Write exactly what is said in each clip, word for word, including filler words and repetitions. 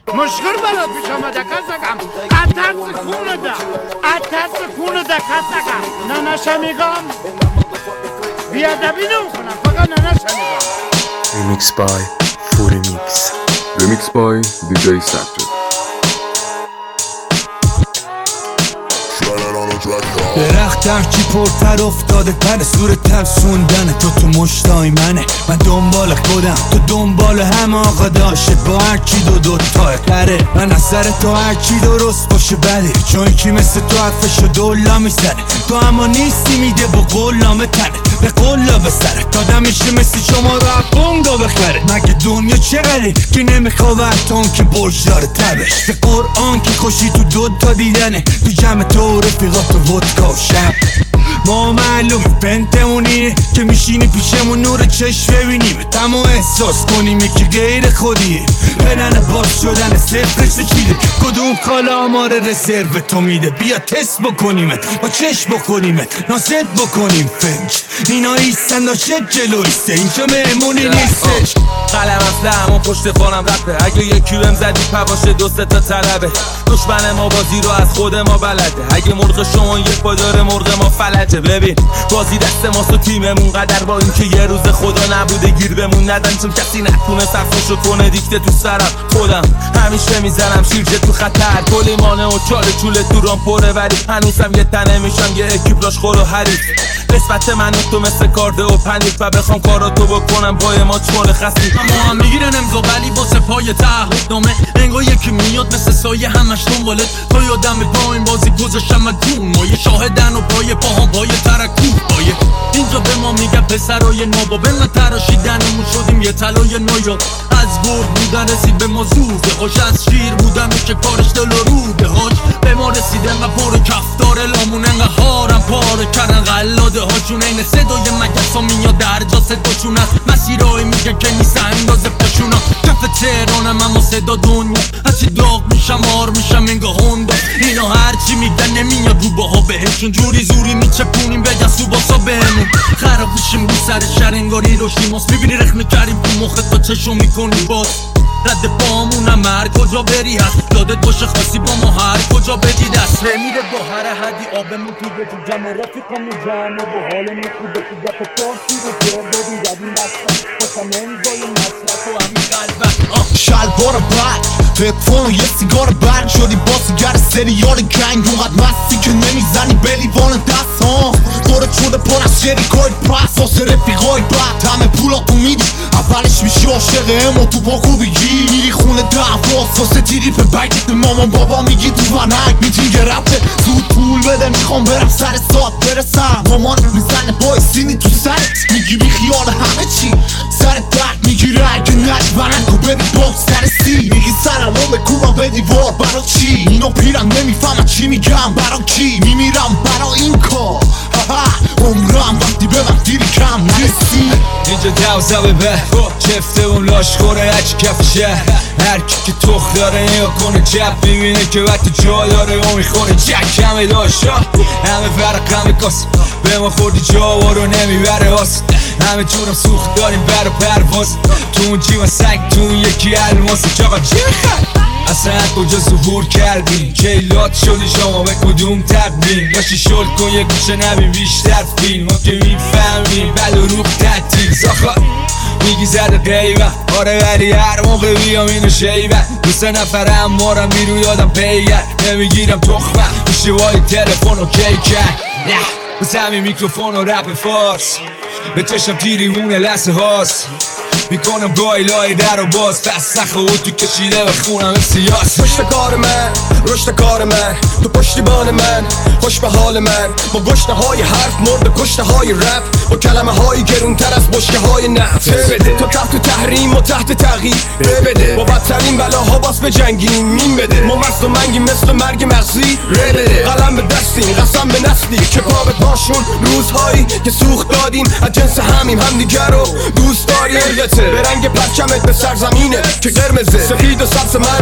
مشکل برات پیش آمده کسکم اترس خونه ده اترس خونه ده کسکم نه نشه میگم بیادبی نمیکنم فقط نه نشه میگم. Remix by Furimix. Remix by دی جی Sector. درخت هرچی پرتر افتاده پر سور ترسوندن تو تو مشتای منه. من دنبال خودم تو دنبال هم آقا داشت با هرچی دو دو تای قره. من از سر تو هرچی درست باشه بده چون کی مثل تو حرفشو دولا میزنه. تو اما نیستی میده با قولامه تنه به قولا به سرت آدم میشه مثل شما رو بونگا بخره. مگه دنیا چقدره که نمیخواه وقتان که برش داره تبش. به قرآن که خوشی تو دو تا دیدنه تو جمع تو رفیقات و ودکا و شب. ما معلوم پنتمونیه که میشینی پیشمون نور چشم ببینیم تمام احساس کنیم که غیر خودیه. پلن باز شدن صفرش چیده کدوم کالا آمار رزرو تو میده. بیا تست بکنیمت با چشم بخونیمت نازد بکنیم فنج. اینا ایستن داشت جلو ایسته اینجا مهمونی نیستش. قلم اصله همون پشت فانم رفته اگه یکی بهم زدی پواشه دو سه تا طلبه. دشمن ما بازی رو از خود ما بلده اگه مرغ شما یک پا داره مرغ ما فلجه. ببین بازی دست ماست و تیممون قدر با اینکه یه روز خدا نبوده گیر بمون ندن چون کسی نتونه صرفشو کنه دیکته تو سرم. خودم همیشه میزنم شیرجه تو خطر کلی مانه و چاله چوله دوران پره ولی هنوزم یه تنه میشم یه اکیپلاش خور و حریف. نسبت من و تو مثل کارده و پنیک و بخوام کاراتو بکنم پای ما چمال خستی. اما هم میگیرن امضا ولی واسه پای تعهد نامه انگار یکی میاد مثل سایه همش دنبالت. تا یادم پایین بازی گذاشتم دون ما یه شاهدن و پای پاهم پای ترکو پایه. اینجا به ما میگه پسرای نابا به من تراشیدنمون شدیم یه طلای نایاد. از برد بودن رسید به ما زوده هاش از شیر بودم که کارش دل و روده هاش به ما رسید انقدر پر کفتار لامون انقدر هارم پاره کردن غلاده هاشون این صدای مگسا میاد در جا صداشون هست مسیرهای میگه که نیست اندازه پاشونا. کف تهرانم اما صدا دنیا هرچی داغ میشم آر میشم انگاه هنده. اینا هرچی میگن نمیاد رو باها بهشون جوری زوری میچپونیم بگن سو باسا بهمون. خراب میشیم رو سر شهر انگاری روشی ماست میبینی رخ میکریم تو مخت تا چشو میکنی باز. رد پامونم هر کجا بری هست یادت باشه خاصی با ما هر کجا بدی دست. نمیره با هر حدی آبمون توی تو جمع رفیقمون جمع با حالمون خوبه تو گفت پارسی رو جر بدیم زدیم بستم باشم نمیزای مصرف و همین قلبم. شلوار بد تلفن و یه سیگار برد شدی بازیگر سریال گنگ اونقدر مستی که نمیزنی به لیوان دست ها. دورت شده پر از شریکای پس واسه رفیقای بد همه پولاتو میدی اولش میشی عاشق اما تو باکو بگی میری خونه دعواست واسه تیری به بگید به مامان بابا میگی تو ونک میتین که رفته زود پول بده میخوام برم سر ساعت برسم. مامانت میزنه بای سینی تو سرت میگی بی خیال همه چی سرت درد میگیره اگه نش ونک و بدی باکس سر سی میگی سرم رو بکوبم به دیوار برا چی. اینا پیرن نمیفهمن چی میگم برا کی میمیرم برا این کار عمرم وقتی به من دیری کم نرسی. اینجا دوزه به چفته اون لاش خوره هرچی کف شهر هر کی که تخ داره نیا کنه جب میبینه که وقتی جا داره اون میخونه جک همه داشت همه فرق همه کاس به ما خوردی جا رو نمیبره هاست. همه جورم سوخت داریم بر و پرواز تو اون جیوان سنگ تو اون یکی الماس جاقا چی خد اصلا کجا ظهور کردی کیلات شدی شما به کدوم تبدیل باشی شل کن یه گوشه نبین بیشتر فیلم ما که میفهمیم بل و روح تعطیل زاخا میگی زده قیبه آره ولی هر موقع بیام اینو شیبه دو سه نفره هم مارم میرو یادم پیگر نمیگیرم تخمه میشه وای تلفن و کیکر بس همین میکروفون و رپ فارس به چشم تیریونه لحظه هاست میکنم گاهی لای در و باز پس نخه و تو کشیده و خونم سیاس. پشت کار من رشد کار من تو پشتیبان من خوش به حال من با گشته های حرف مرد کشته های رپ با کلمه های گرونتر از بشکه های نفت بده. تو تحت تحریم و تحت تغییر بده با بدترین بلاها باز به جنگیم مین بده. ما مست و منگیم مثل مرگ مغزی ره بده. قلم به دستیم قسم به نسلی که پا به پاشون روزهایی که سوخت دادیم از جنس همیم همدیگر رو دوست داریم. به رنگ پرچمت به سرزمینه که قرمزه سفید و سبز منم از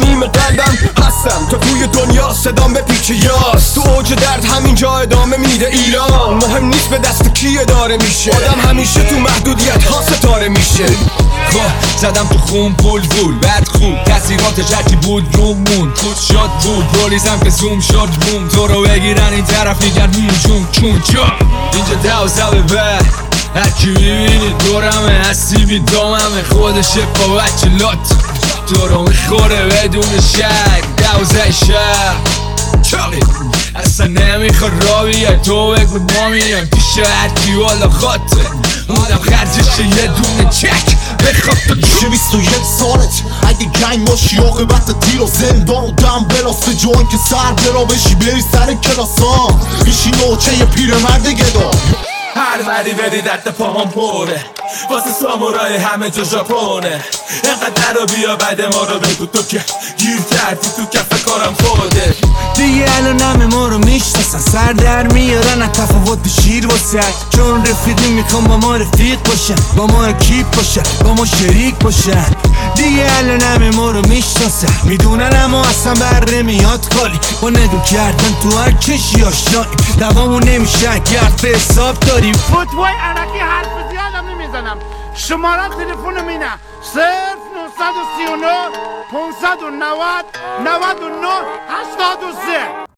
صمیم قلبم هستم تا توی دنیا صدام به پیچ یاست. تو اوج درد همینجا ادامه میده ایران، مهم نیست به دست کی اداره میشه، آدم همیشه تو محدودیت ها ستاره میشه. خواه زدم تو خون پول وول بعد خوب تاثیراتش هرچی بود رو مون خود شد بود پولیسم که زوم شد بوم تو رو بگیرن این طرف میگن مون چون چون چون اینجا دوزه به هرکی میبینی دورمه هستی بیداممه خودشه با بچه لات تو رو میخوره بدون شک دوزه شب چاقی اصلا نمیخواد را بیای تو بگو ما میایم پیش هرکی والا خاطر اونم خرجشه یه دونه چک بخواب تو میشه بیست و یک سالت اگه گنگ باشی عاقبت تیر و زندان و دم بلاست به جوان که سر برا بشی بری سر کلاسان میشی نوچه یه پیرمرد گدا هر وری بری دست پاهم پره واسه سامورای همه جا ژاپنه اینقدر رو بیا بعد ما رو بگو تو که گیر کردی تو کف کارم خوده دیگه الان همه ما رو میشناسن سر در میارن از تفاوت شیر واسه چون رفیقی میخوام با ما رفیق باشن با ما اکیپ باشن با ما شریک باشن دیگه الان همه ما رو میشناسن میدونن اما اصلا بر نمیاد کاری با ندو کردن تو هر کشی آشنایی دوامون نمیشه اگر به حساب داریم فوتبای عرقی حرف زیادم نمیزنم. شماره تلفن مینه صفر نهصد و سی و نه پانصد و نود نود و نه هشتاد و سه.